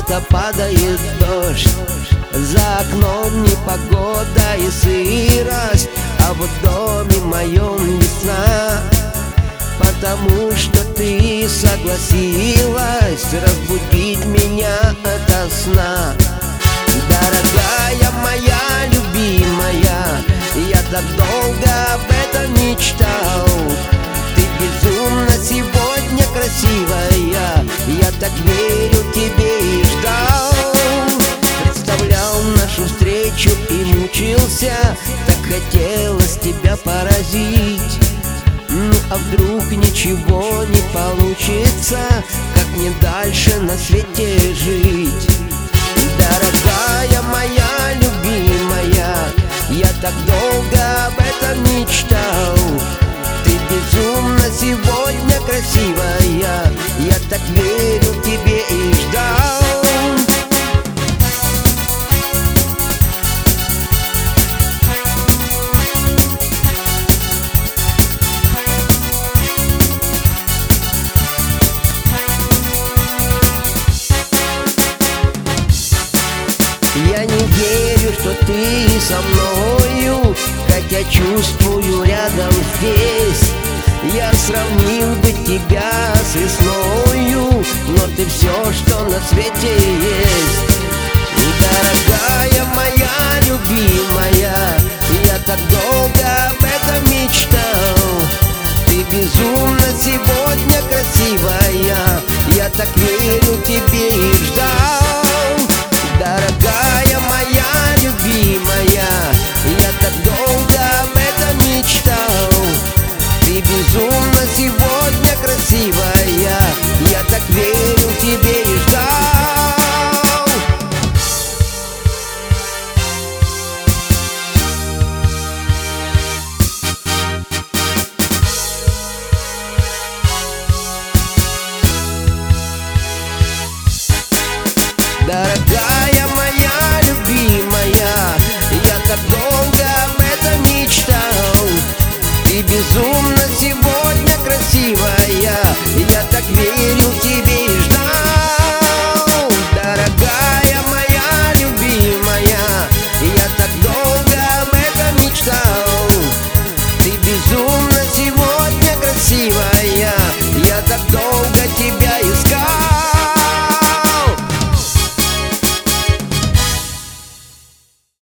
будто падает дождь. За окном непогода и сырость, а в доме моем весна. Потому что ты согласилась разбудить меня ото сна. Дорогая моя, любимая, я так долго об этом мечтал. Ты безумно сегодня красивая, я так верю тебе и ждал. Представлял нашу встречу и мучился, так хотелось тебя поразить. Ну а вдруг ничего не получится, как мне дальше на свете жить? Дорогая моя, любимая, я так долго об этом мечтал. Ты безумно сегодня красивая, я так верю тебе и ждал. Я не верю, что ты со мною, хотя чувствую рядом здесь. Я сравнил бы тебя с весною, но ты все, что на свете есть. Дорогая моя, любимая, я так долго об этом мечтал. Ты безумно сегодня красивая, я так верю тебе и ждал. Дорогая моя, любимая, я так долго об этом мечтал. Ты безумно сегодня красивая, я так верю тебе и ждал. Дорогая моя, любимая, я так долго об этом мечтал. Ты безумно сегодня красивая, я так верю